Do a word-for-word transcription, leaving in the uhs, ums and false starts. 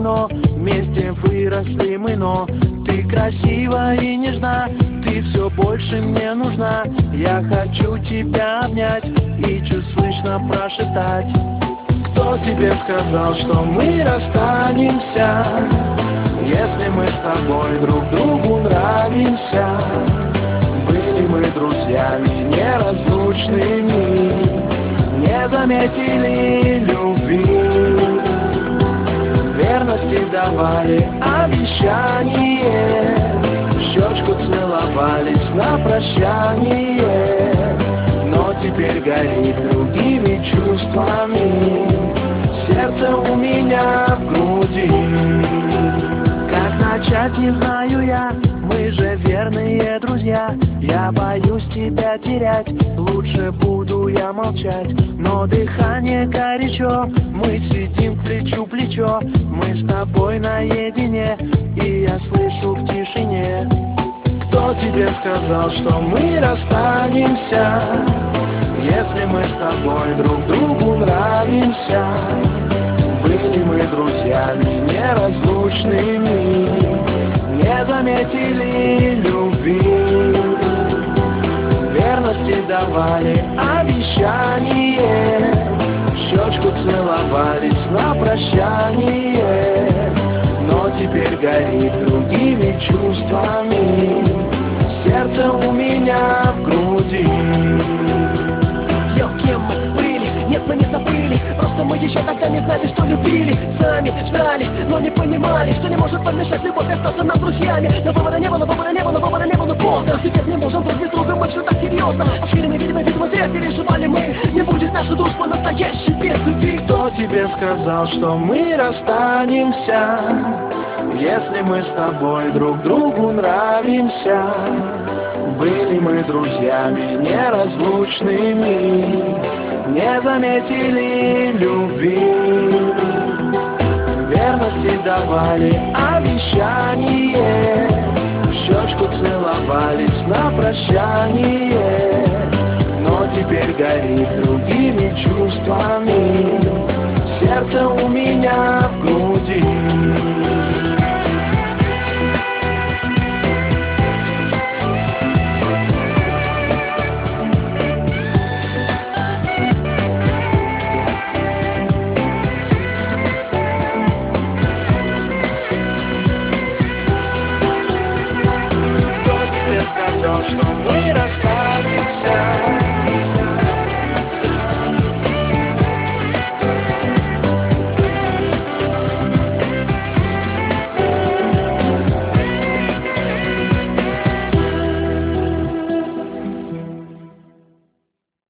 но вместе выросли мы, но ты красива и нежна, ты все больше мне нужна. Я хочу тебя обнять и чуть слышно прошептать: кто тебе сказал, что мы расстанемся, если мы с тобой друг другу нравимся? Были мы друзьями неразлучными, не заметили любви, верности давали обещание, щечку целовались на прощание, но теперь горит другими чувствами сердце у меня в груди. Как начать, не знаю я, мы же верные друзья. Я боюсь тебя терять, лучше буду я молчать, но дыхание горячо, мы сидим плечу плечо, мы с тобой наедине, и я слышу в тишине: кто тебе сказал, что мы расстанемся, если мы с тобой друг другу нравимся? Были мы друзьями неразлучными, не заметили любви, верности давали обещание, щечку целовались на прощание, но теперь горит другими чувствами сердце у меня в груди. Йо, кем мы были? Нет, мы не забыли, просто мы еще тогда не знали, что любили. Сами ждали, но не понимали, что не может помешать любовь остаться нам друзьями. Но выбора не было, выбора не было, выбора не было, поздно. Теперь не можем друг без друга, мы все так серьезно. Пошли мы, видимо, видимо, зря переживали мы. Не будет наша дружба настоящей без любви. Кто тебе сказал, что мы расстанемся, если мы с тобой друг другу нравимся? Были мы друзьями неразлучными, не заметили любви, верности давали обещание, щечку целовались на прощание, но теперь горит другими чувствами сердце у меня в груди.